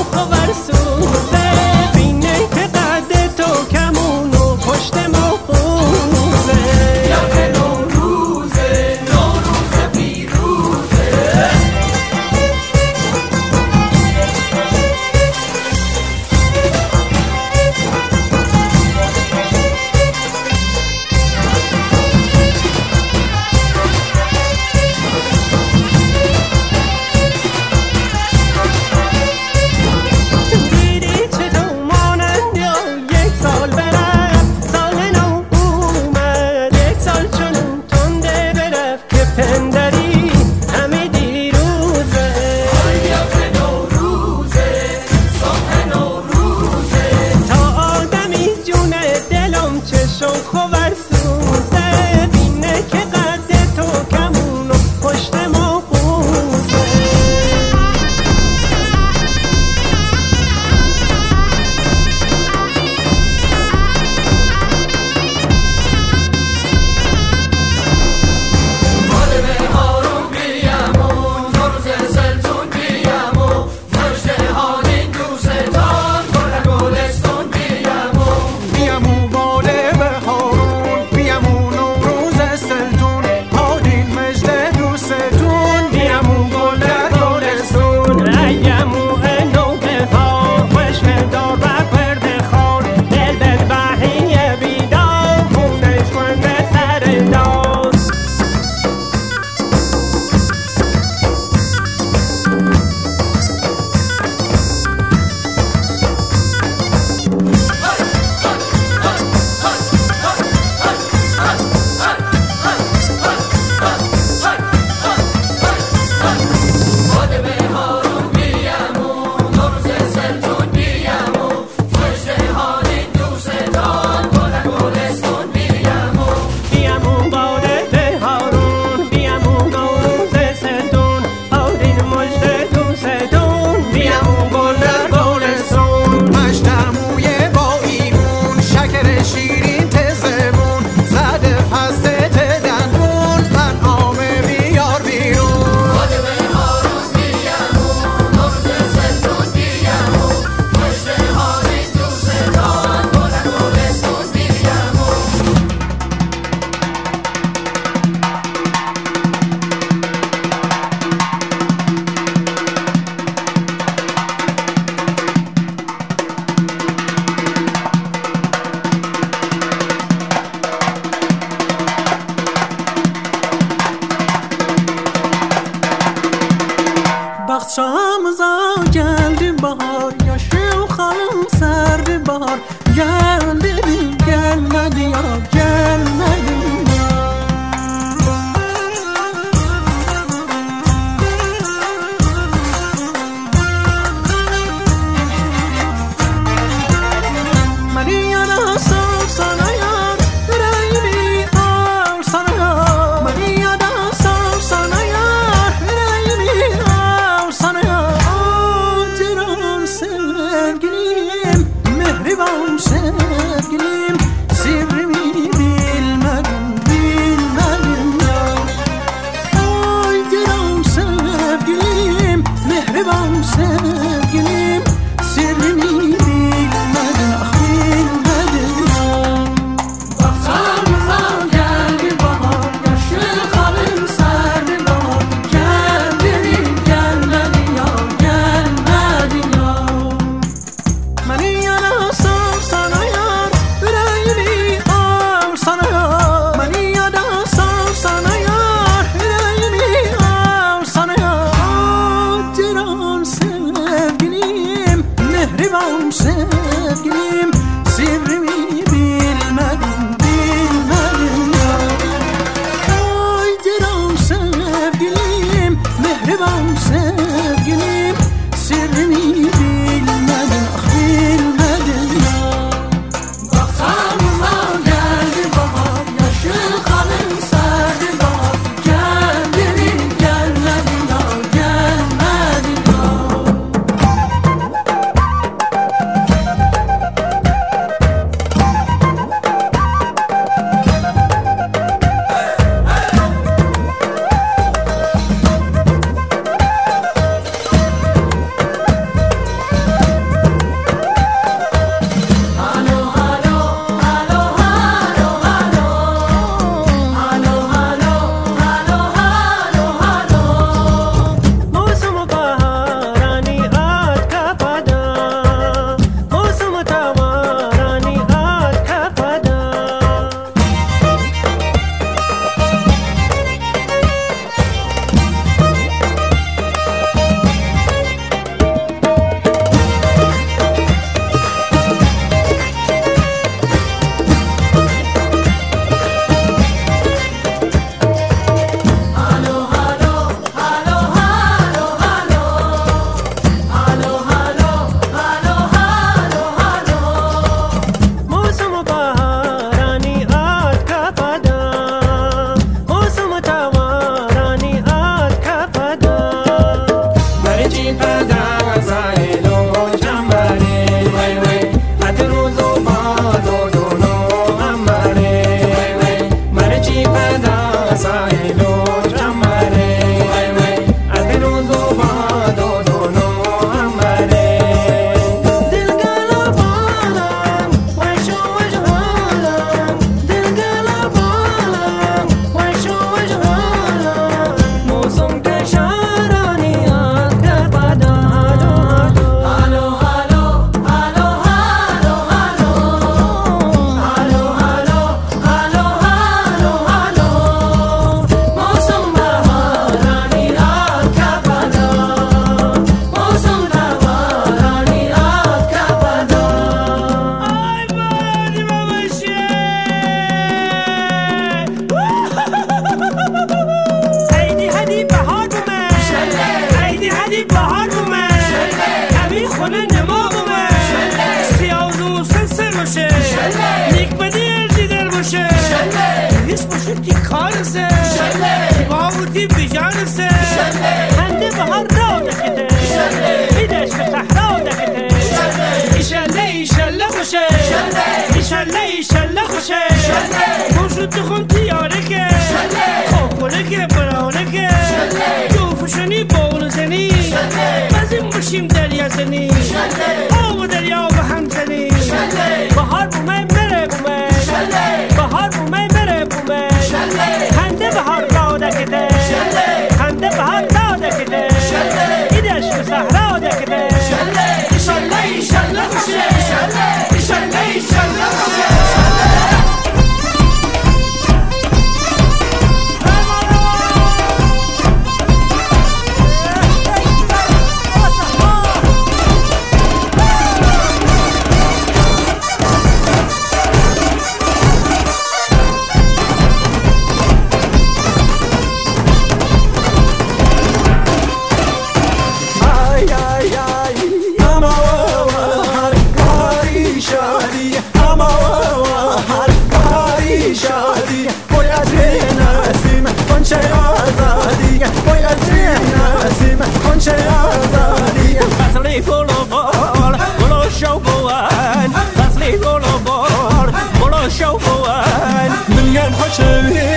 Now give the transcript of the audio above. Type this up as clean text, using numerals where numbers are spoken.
Baxçamıza geldi bahar, yaşıl xalım serdi bahar. Gel dedim gelmedi ya, gelmedi ya. Beni yana sal sana yar, yüreğimi al sana yar. Beni yana sal sana yar, yüreğimi al sana yar. Acıram sevgilim, mehriban sevgilim, sirrimi bilmedim, bilmedim ya. Acıram sevgilim, mehriban sevgilim, sirrimi bilmedim, ah bilmedim ya. Baxçamıza geldi bahar, yaşıl xalım serdi bahar. Gel dedim gelmedi ya, gelmedi ya. Beni yana sal sana yar, yüreğimi al sana yar. Beni yana sal sana yar, yüreğimi al sana yar. Acıram sevgilim, mehriban sevgilim, sirrimi bilmedim, bilmedim ya. Acıram sevgilim, mehriban sevgilim, sirrimi bilmedim, ah bilmedim ya. Baxçamıza geldi bahar, yaşıl xalım serdi bahar. Gel dedim gelmedi ya, gelmedi ya. کارسه باودی بیجانسه هنده بهار را دکته ایدش به صحرا دکته ایشالله ایشالله خوشه ایشالله ایشالله خوشه موجود تخون تیاره که خوخوره که براره که جوفشنی بول زنی بزیم بشیم دریا زنی آب و دریا به هم زنی بهار بومه بره بومه بهار بومه بره بومه هنده بهار را دکته هنده بهار را دکته ایدش به صحرا دکته ایشالله ایشالله خوشه ایشالله ایشالله خوشه فصلی گلوبار گلو شو بوان فصلی گلوبار گلو شو بوان من خوشم